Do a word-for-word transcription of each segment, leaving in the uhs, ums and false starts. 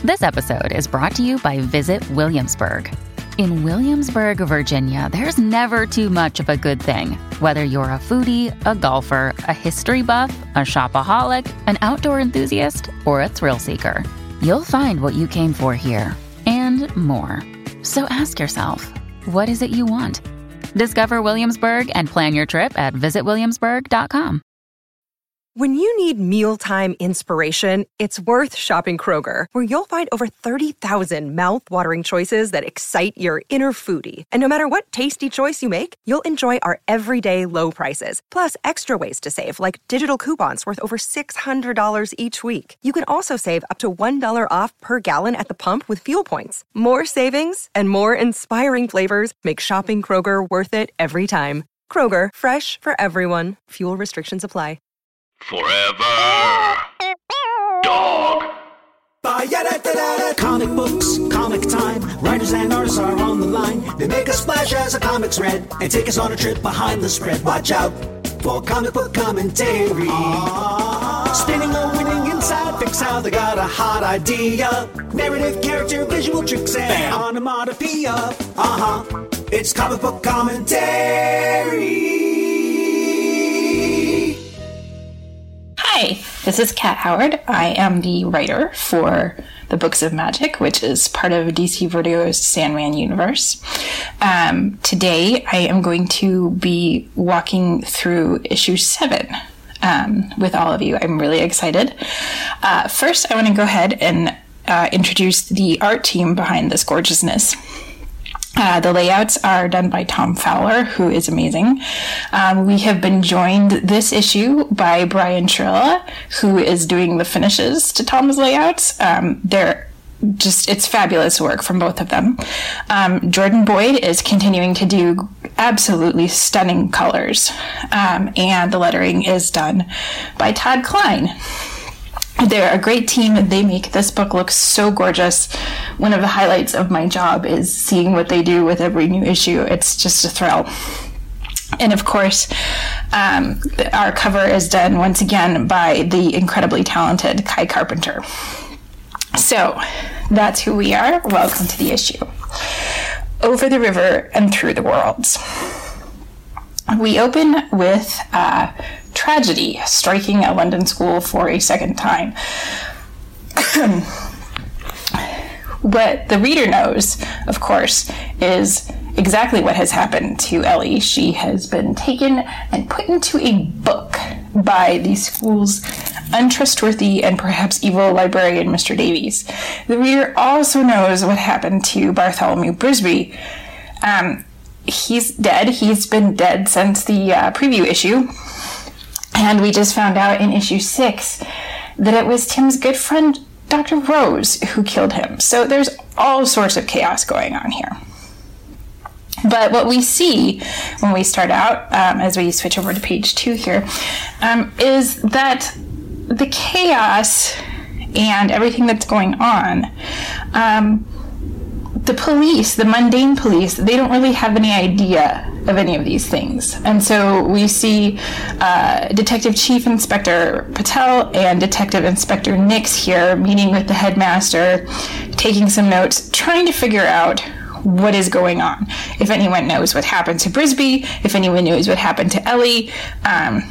This episode is brought to you by Visit Williamsburg. In Williamsburg, Virginia, there's never too much of a good thing. Whether you're a foodie, a golfer, a history buff, a shopaholic, an outdoor enthusiast, or a thrill seeker, you'll find what you came for here and more. So ask yourself, what is it you want? Discover Williamsburg and plan your trip at visit williamsburg dot com. When you need mealtime inspiration, it's worth shopping Kroger, where you'll find over thirty thousand mouth-watering choices that excite your inner foodie. And no matter what tasty choice you make, you'll enjoy our everyday low prices, plus extra ways to save, like digital coupons worth over six hundred dollars each week. You can also save up to one dollar off per gallon at the pump with fuel points. More savings and more inspiring flavors make shopping Kroger worth it every time. Kroger, fresh for everyone. Fuel restrictions apply. Forever Dog. Comic books, comic time. Writers and artists are on the line. They make a splash as the comics read and take us on a trip behind the spread. Watch out for comic book commentary. Spinning a winning inside, fix how they got a hot idea. Narrative, character, visual tricks, and onomatopoeia. Uh-huh. It's comic book commentary. Hi, this is Kat Howard. I am the writer for the Books of Magic, which is part of D C Vertigo's Sandman universe. Um, today, I am going to be walking through issue seven um, with all of you. I'm really excited. Uh, first, I want to go ahead and uh, introduce the art team behind this gorgeousness. Uh, the layouts are done by Tom Fowler, who is amazing. Um, we have been joined this issue by Brian Trilla, who is doing the finishes to Tom's layouts. Um, they're just, it's fabulous work from both of them. Um, Jordan Boyd is continuing to do absolutely stunning colors. Um, and the lettering is done by Todd Klein. They're a great team. They make this book look so gorgeous. One of the highlights of my job is seeing what they do with every new issue. It's just a thrill. And of course, um, our cover is done once again by the incredibly talented Kai Carpenter. So that's who we are. Welcome to the issue. Over the river and through the worlds. We open with uh, tragedy striking a London school for a second time. What the reader knows, of course, is exactly what has happened to Ellie. She has been taken and put into a book by the school's untrustworthy and perhaps evil librarian, Mister Davies. The reader also knows what happened to Bartholomew Brisby. Um, he's dead. He's been dead since the uh, preview issue. And we just found out in issue six that it was Tim's good friend, Doctor Rose, who killed him. So there's all sorts of chaos going on here. But what we see when we start out, um, as we switch over to page two here, um, is that the chaos and everything that's going on, um, the police, the mundane police, they don't really have any idea of any of these things. And so we see uh, Detective Chief Inspector Patel and Detective Inspector Nix here meeting with the headmaster, taking some notes, trying to figure out what is going on. If anyone knows what happened to Brisby, if anyone knows what happened to Ellie. Um,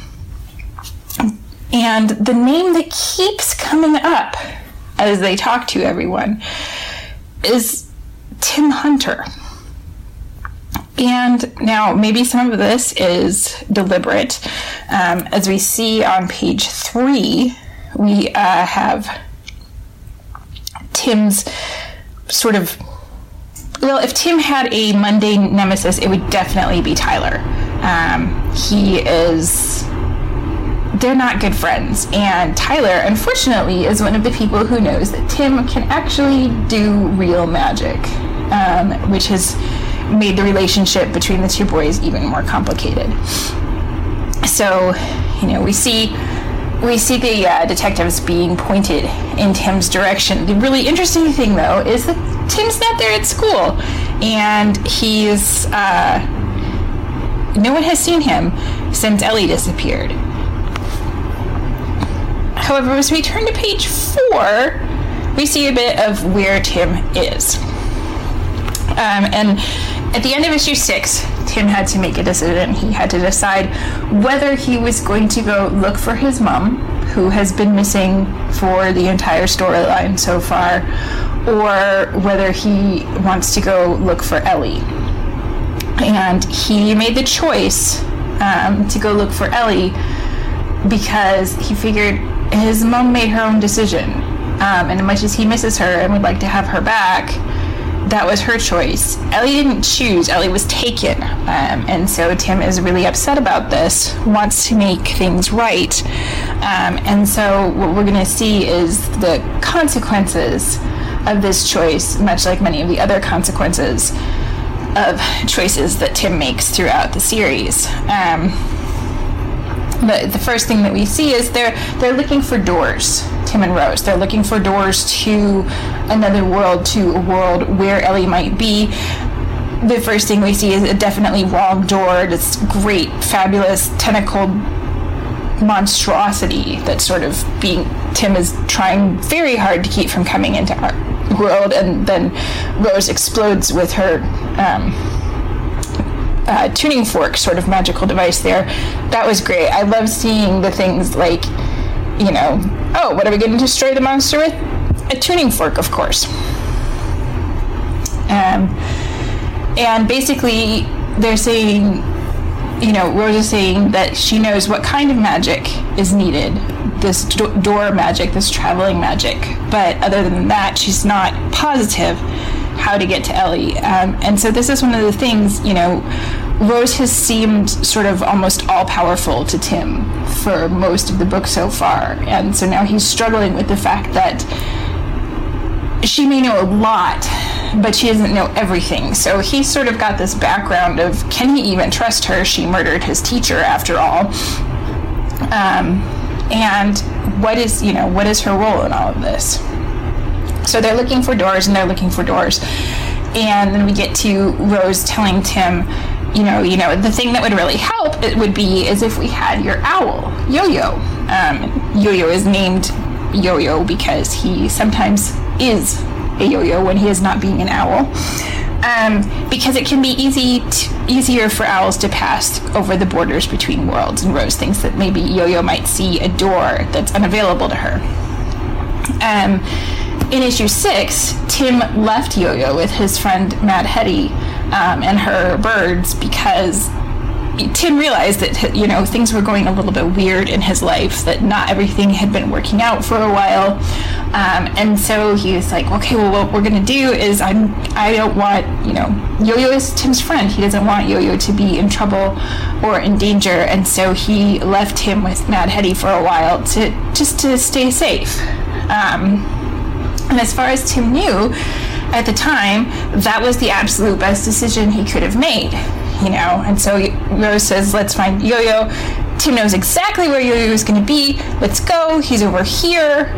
and the name that keeps coming up as they talk to everyone is Tim Hunter. And now maybe some of this is deliberate. Um, as we see on page three, we uh, have Tim's sort of, well, if Tim had a mundane nemesis, it would definitely be Tyler. Um, he is, they're not good friends. And Tyler, unfortunately, is one of the people who knows that Tim can actually do real magic, um, which has made the relationship between the two boys even more complicated. So, you know, we see we see the uh, detectives being pointed in Tim's direction. The really interesting thing, though, is that Tim's not there at school, and he's uh, no one has seen him since Ellie disappeared. However, as we turn to page four, we see a bit of where Tim is. Um, and at the end of issue six, Tim had to make a decision. He had to decide whether he was going to go look for his mom, who has been missing for the entire storyline so far, or whether he wants to go look for Ellie. And he made the choice um, to go look for Ellie because he figured his mom made her own decision. Um, and as much as he misses her and would like to have her back, that was her choice. Ellie didn't choose. Ellie was taken. Um, and so Tim is really upset about this, wants to make things right. Um, and so what we're going to see is the consequences of this choice, much like many of the other consequences of choices that Tim makes throughout the series. Um, but the first thing that we see is they're they're looking for doors, Tim and Rose. They're looking for doors to another world, to a world where Ellie might be. The first thing we see is a definitely wrong door, this great, fabulous, tentacled monstrosity that's sort of being, Tim is trying very hard to keep from coming into our world, and then Rose explodes with her um, uh, tuning fork sort of magical device there. That was great. I love seeing the things like, you know, oh, what are we going to destroy the monster with? A tuning fork, of course. Um, and basically, they're saying, you know, Rose is saying that she knows what kind of magic is needed, this do- door magic, this traveling magic. But other than that, she's not positive how to get to Ellie. Um, and so this is one of the things, you know, Rose has seemed sort of almost all-powerful to Tim for most of the book so far. And so now he's struggling with the fact that she may know a lot, but she doesn't know everything. So he's sort of got this background of, can he even trust her? She murdered his teacher, after all. Um, and what is, you know, what is her role in all of this? So they're looking for doors, and they're looking for doors. And then we get to Rose telling Tim, you know, you know, the thing that would really help, it would be, is if we had your owl, Yo-Yo. Um, Yo-Yo is named Yo-Yo because he sometimes is a yo-yo when he is not being an owl, um, because it can be easy to, easier for owls to pass over the borders between worlds, and Rose thinks that maybe Yo-Yo might see a door that's unavailable to her. Um, in issue six, Tim left Yo-Yo with his friend Mad Hetty um, and her birds because Tim realized that, you know, things were going a little bit weird in his life, that not everything had been working out for a while. Um, and so he was like, okay, well, what we're going to do is I'm, I don't want, you know, Yo-Yo is Tim's friend. He doesn't want Yo-Yo to be in trouble or in danger. And so he left him with Mad Hetty for a while to just to stay safe. Um, and as far as Tim knew at the time, that was the absolute best decision he could have made. You know, and so Rose says, let's find Yo-Yo. Tim knows exactly where Yo-Yo is going to be. Let's go. He's over here.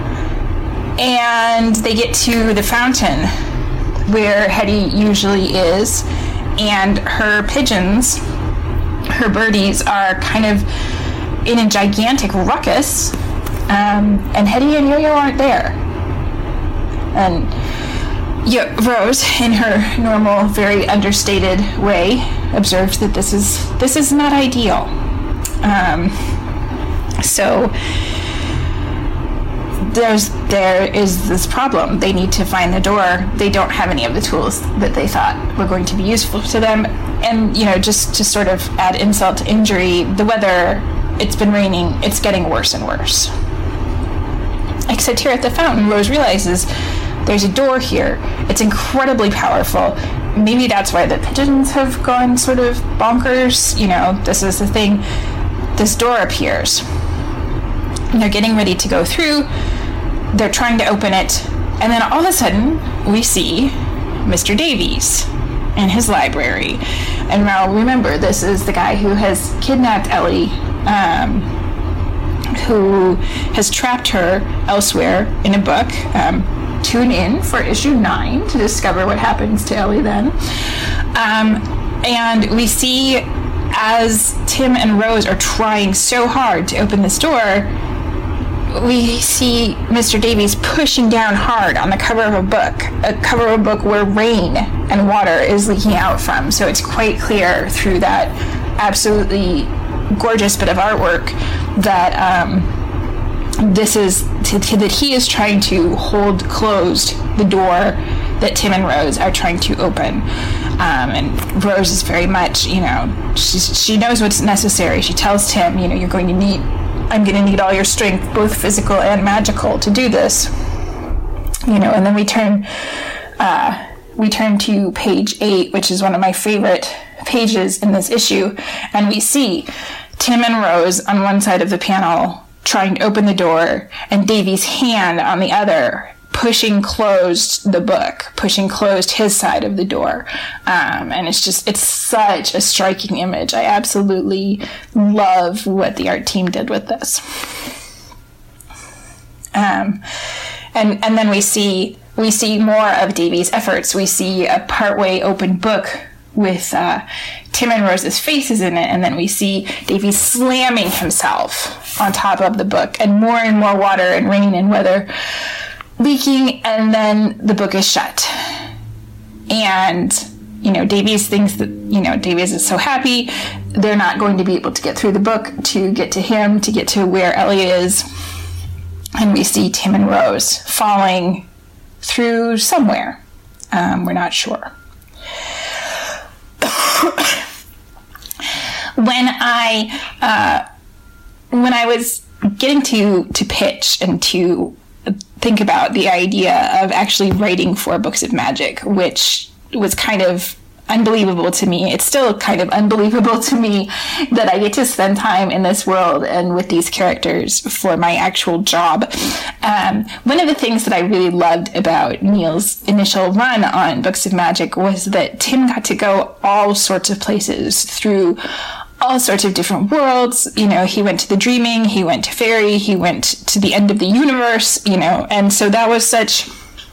And they get to the fountain where Hetty usually is. And her pigeons, her birdies, are kind of in a gigantic ruckus. Um, and Hetty and Yo-Yo aren't there. And yeah, Rose, in her normal, very understated way, observes that this is this is not ideal. Um, so there's there is this problem. They need to find the door. They don't have any of the tools that they thought were going to be useful to them. And you know, just to sort of add insult to injury, the weather, it's been raining. It's getting worse and worse. Except here at the fountain, Rose realizes there's a door here. It's incredibly powerful. Maybe that's why the pigeons have gone sort of bonkers. You know, this is the thing. This door appears. And they're getting ready to go through. They're trying to open it. And then all of a sudden, we see Mister Davies in his library. And now remember, this is the guy who has kidnapped Ellie, um, who has trapped her elsewhere in a book. Um, Tune in for issue nine to discover what happens to Ellie then. Um, and we see as Tim and Rose are trying so hard to open this door, we see Mister Davies pushing down hard on the cover of a book, a cover of a book where rain and water is leaking out from. So it's quite clear through that absolutely gorgeous bit of artwork that um, this is to, to, that he is trying to hold closed the door that Tim and Rose are trying to open. Um, and Rose is very much, you know, she's, she knows what's necessary. She tells Tim, you know, you're going to need, I'm going to need all your strength, both physical and magical, to do this. You know, and then we turn, uh, we turn to page eight, which is one of my favorite pages in this issue, and we see Tim and Rose on one side of the panel trying to open the door, and Davy's hand on the other, pushing closed the book, pushing closed his side of the door. Um, and it's just, it's such a striking image. I absolutely love what the art team did with this. Um, and, and then we see, we see more of Davy's efforts. We see a partway open book with uh, Tim and Rose's faces in it, and then we see Davy slamming himself on top of the book, and more and more water and rain and weather leaking, and then the book is shut. And, you know, Davies thinks that, you know, Davies is so happy they're not going to be able to get through the book to get to him, to get to where Elliot is. And we see Tim and Rose falling through somewhere. Um, we're not sure. when I, uh, when I was getting to, to pitch and to think about the idea of actually writing for Books of Magic, which was kind of unbelievable to me. It's still kind of unbelievable to me that I get to spend time in this world and with these characters for my actual job. Um, one of the things that I really loved about Neil's initial run on Books of Magic was that Tim got to go all sorts of places through all sorts of different worlds. You know, he went to the Dreaming, he went to Fairy, he went to the end of the universe, you know, and so that was such,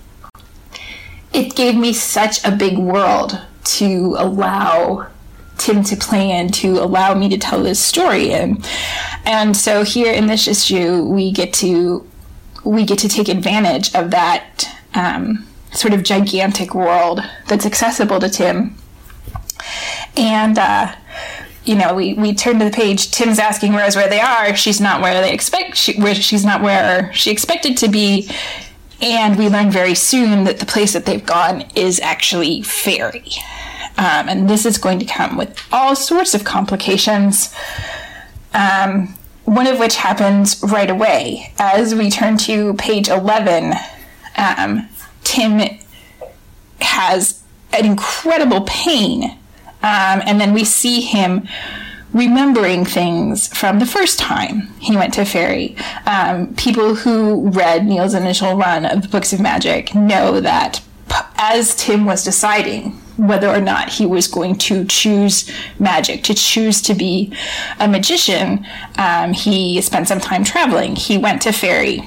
it gave me such a big world to allow Tim to play in, to allow me to tell this story in. And so here in this issue, we get to, we get to take advantage of that um, sort of gigantic world that's accessible to Tim. And, uh, you know, we, we turn to the page. Tim's asking Rose where they are. She's not where they expect. She, where she's not where she expected to be. And we learn very soon that the place that they've gone is actually Fairy. Um, and this is going to come with all sorts of complications. Um, one of which happens right away. As we turn to page eleven, um, Tim has an incredible pain. Um, and then we see him remembering things from the first time he went to Fairy. Um, people who read Neil's initial run of the Books of Magic know that as Tim was deciding whether or not he was going to choose magic, to choose to be a magician, um, he spent some time traveling. He went to Fairy.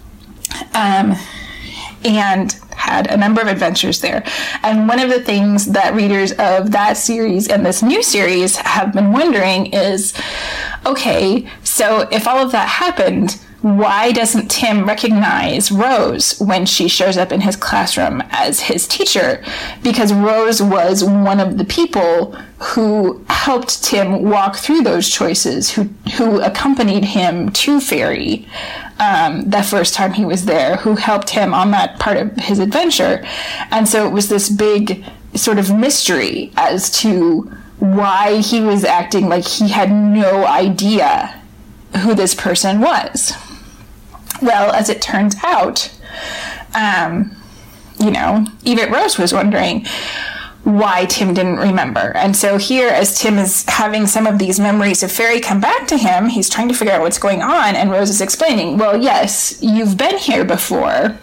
Um, and had a number of adventures there. And one of the things that readers of that series and this new series have been wondering is, okay, so if all of that happened, why doesn't Tim recognize Rose when she shows up in his classroom as his teacher? Because Rose was one of the people who helped Tim walk through those choices, who who accompanied him to Fairy um, the first time he was there, who helped him on that part of his adventure. And so it was this big sort of mystery as to why he was acting like he had no idea who this person was. Well, as it turns out, um, you know, even Rose was wondering why Tim didn't remember. And so here, as Tim is having some of these memories of Fairy come back to him, he's trying to figure out what's going on, and Rose is explaining, well, yes, you've been here before,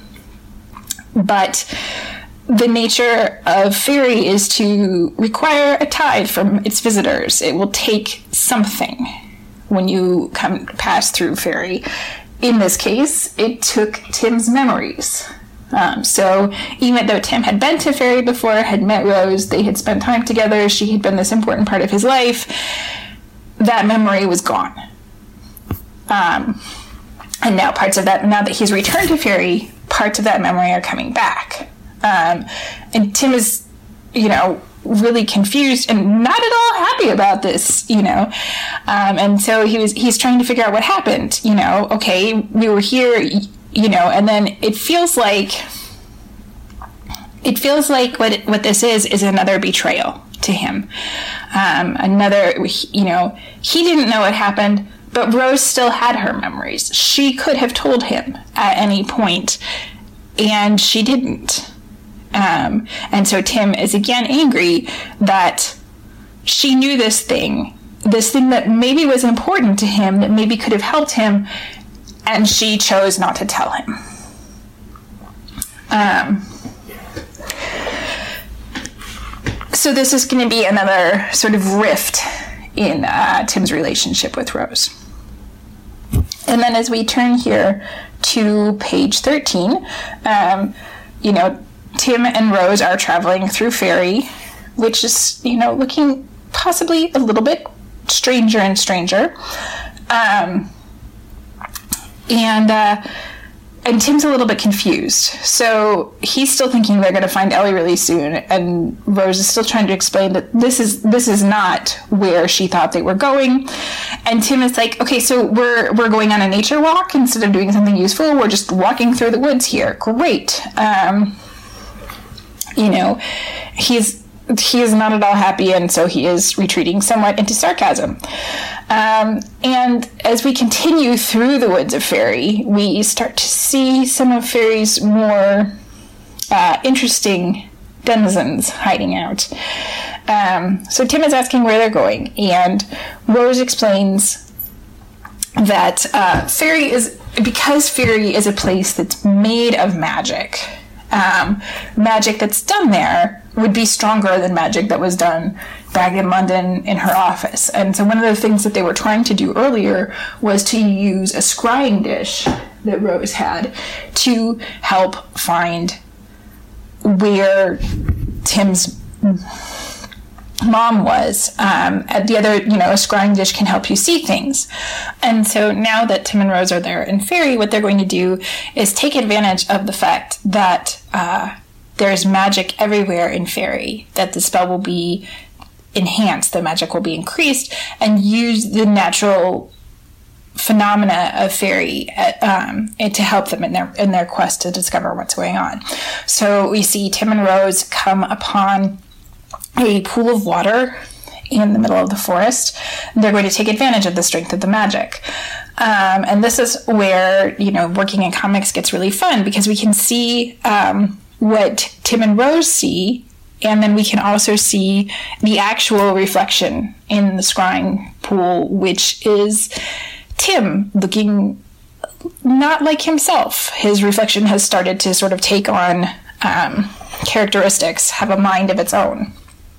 but the nature of Fairy is to require a tithe from its visitors. It will take something when you come pass through Fairy. In this case, it took Tim's memories. Um, so even though Tim had been to Fairy before, had met Rose, they had spent time together, she had been this important part of his life, that memory was gone. Um, And now parts of that, now that he's returned to Fairy, parts of that memory are coming back. Um, and Tim is, you know, really confused and not at all happy about this, you know. Um, and so he was, he's trying to figure out what happened, you know. Okay, we were here, you know, and then it feels like, it feels like what, it, what this is, is another betrayal to him. Um, another, you know, he didn't know what happened, but Rose still had her memories. She could have told him at any point, and she didn't. Um, and so Tim is again angry that she knew this thing, this thing that maybe was important to him, that maybe could have helped him, and she chose not to tell him. Um, so this is going to be another sort of rift in uh, Tim's relationship with Rose. And then as we turn here to page thirteen, um, you know, Tim and Rose are traveling through Fairy, which is, you know, looking possibly a little bit stranger and stranger. Um, and, uh, and Tim's a little bit confused. So he's still thinking they're going to find Ellie really soon. And Rose is still trying to explain that this is, this is not where she thought they were going. And Tim is like, okay, so we're, we're going on a nature walk instead of doing something useful. We're just walking through the woods here. Great. Um, you know, he's, he is not at all happy, and so he is retreating somewhat into sarcasm. Um, and as we continue through the woods of Fairy, we start to see some of Fairy's more uh, interesting denizens hiding out. Um, so Tim is asking where they're going, and Rose explains that uh, Fairy is, because Fairy is a place that's made of magic, Um, magic that's done there would be stronger than magic that was done back in London in her office. And so one of the things that they were trying to do earlier was to use a scrying dish that Rose had to help find where Tim's mom was. Um, at the other, you know, a scrying dish can help you see things. And so now that Tim and Rose are there in Fairy, what they're going to do is take advantage of the fact that uh, there's magic everywhere in Fairy, that the spell will be enhanced, the magic will be increased, and use the natural phenomena of Fairy uh, um, to help them in their in their quest to discover what's going on. So we see Tim and Rose come upon a pool of water in the middle of the forest. They're going to take advantage of the strength of the magic. Um, and this is where, you know, working in comics gets really fun, because we can see um, what Tim and Rose see, and then we can also see the actual reflection in the scrying pool, which is Tim looking not like himself. His reflection has started to sort of take on um, characteristics, have a mind of its own.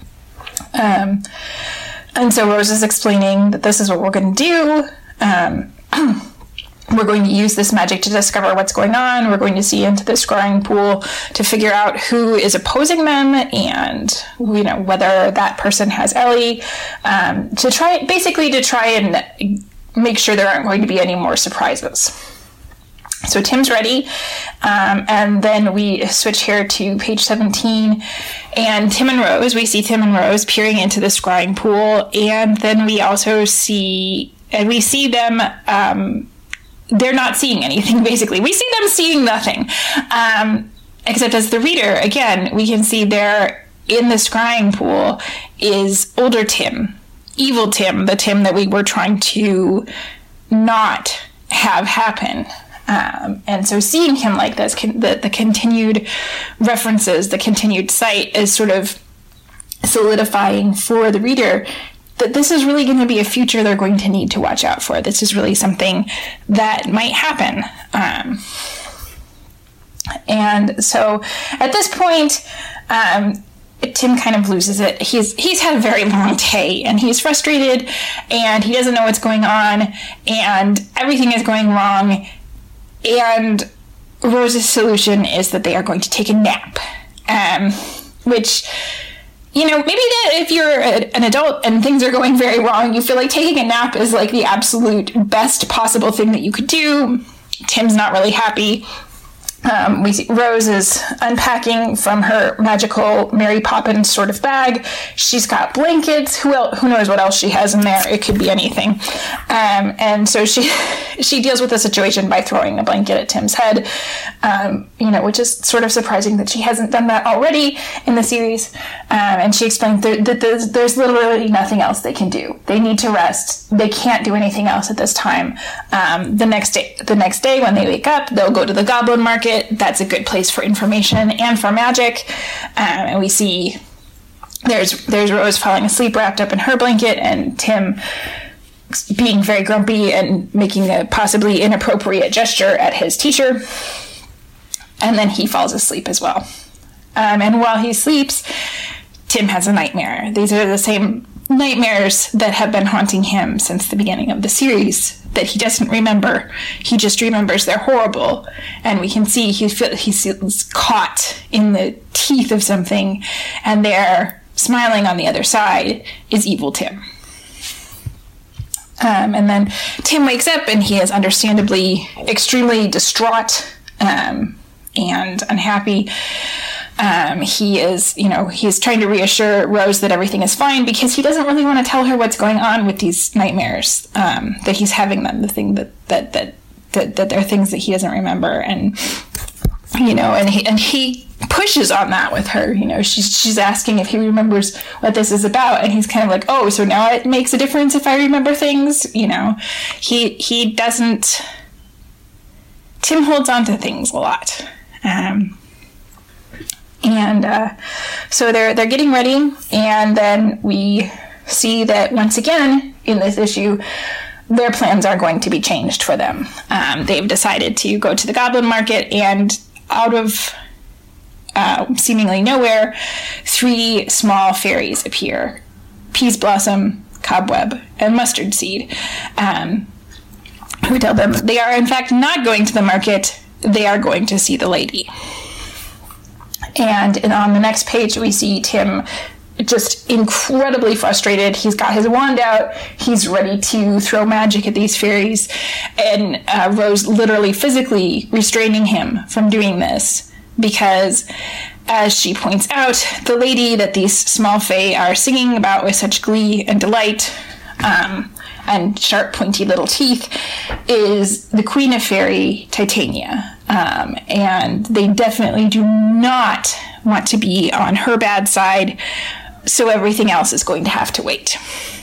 Um, and so Rose is explaining that this is what we're going to do. Um, we're going to use this magic to discover what's going on. We're going to see into the scrying pool to figure out who is opposing them, and, you know, whether that person has Ellie, um, to try, basically to try and make sure there aren't going to be any more surprises. So Tim's ready, um, and then we switch here to page seventeen, and Tim and Rose, we see Tim and Rose peering into the scrying pool, and then we also see, and we see them, um, they're not seeing anything, basically. We see them seeing nothing, um, except as the reader, again, we can see there in the scrying pool is older Tim, evil Tim, the Tim that we were trying to not have happen. Um, and so seeing him like this, con- the, the continued references, the continued sight is sort of solidifying for the reader that this is really going to be a future they're going to need to watch out for. This is really something that might happen. Um, and so at this point, um, Tim kind of loses it. He's he's had a very long day, and he's frustrated, and he doesn't know what's going on, and everything is going wrong. And Rose's solution is that they are going to take a nap, um, which, you know, maybe that if you're a, an adult and things are going very wrong, you feel like taking a nap is like the absolute best possible thing that you could do. Tim's not really happy. Um, we see Rose is unpacking from her magical Mary Poppins sort of bag. She's got blankets. Who else, who knows what else she has in there? It could be anything. Um, and so she she deals with the situation by throwing a blanket at Tim's head, um, you know, which is sort of surprising that she hasn't done that already in the series. Um, and she explains that, that there's, there's literally nothing else they can do. They need to rest. They can't do anything else at this time. Um, the next day, the next day when they wake up, they'll go to the Goblin Market. That's a good place for information and for magic. Um, and we see there's there's Rose falling asleep wrapped up in her blanket, and Tim being very grumpy and making a possibly inappropriate gesture at his teacher. And then he falls asleep as well. Um, and while he sleeps, Tim has a nightmare. These are the same nightmares that have been haunting him since the beginning of the series that he doesn't remember. He just remembers they're horrible. And we can see he feel, he's caught in the teeth of something, and there, smiling on the other side, is evil Tim. Um, and then Tim wakes up, and he is understandably extremely distraught um, and unhappy. Um, he is, you know, he's trying to reassure Rose that everything is fine, because he doesn't really want to tell her what's going on with these nightmares, um, that he's having them, the thing that, that, that, that, that they're things that he doesn't remember. And, you know, and he, and he pushes on that with her. You know, she's, she's asking if he remembers what this is about. And he's kind of like, oh, so now it makes a difference if I remember things. You know, he, he doesn't, Tim holds on to things a lot. Um, And uh, so they're they're getting ready, and then we see that once again in this issue, their plans are going to be changed for them. Um, they've decided to go to the Goblin Market, and out of uh, seemingly nowhere, three small fairies appear: Peas Blossom, Cobweb, and Mustard Seed. Um, who tell them they are in fact not going to the market; they are going to see the lady. And on the next page, we see Tim just incredibly frustrated. He's got his wand out. He's ready to throw magic at these fairies. And uh, Rose literally physically restraining him from doing this, because, as she points out, the lady that these small fae are singing about with such glee and delight, um, and sharp, pointy little teeth, is the Queen of Fairy, Titania. Um, and they definitely do not want to be on her bad side, so everything else is going to have to wait.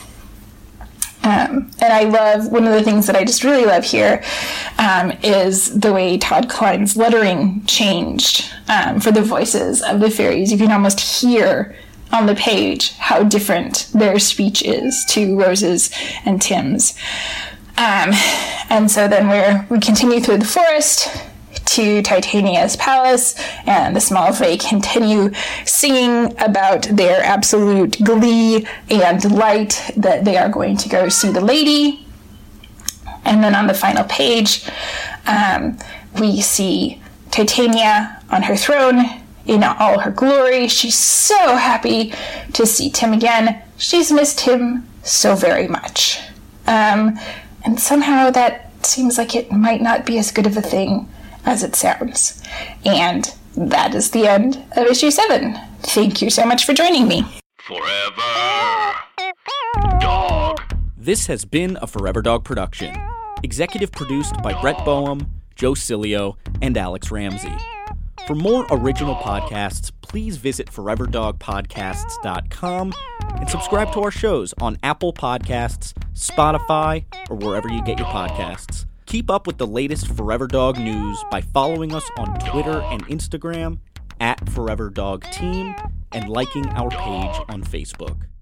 Um, and I love, one of the things that I just really love here um, is the way Todd Klein's lettering changed um, for the voices of the fairies. You can almost hear on the page how different their speech is to Rose's and Tim's. Um, and so then we're, we continue through the forest to Titania's palace, and the small fae continue singing about their absolute glee and delight that they are going to go see the lady. And then on the final page, um, we see Titania on her throne in all her glory. She's so happy to see Tim again. She's missed him so very much. Um, and somehow that seems like it might not be as good of a thing as it sounds. And that is the end of issue seven. Thank you so much for joining me. Forever Dog. This has been a Forever Dog production. Executive produced by Brett Boehm, Joe Cilio, and Alex Ramsey. For more original podcasts, please visit forever dog podcasts dot com and subscribe to our shows on Apple Podcasts, Spotify, or wherever you get your podcasts. Keep up with the latest Forever Dog news by following us on Twitter and Instagram at Forever Dog Team and liking our page on Facebook.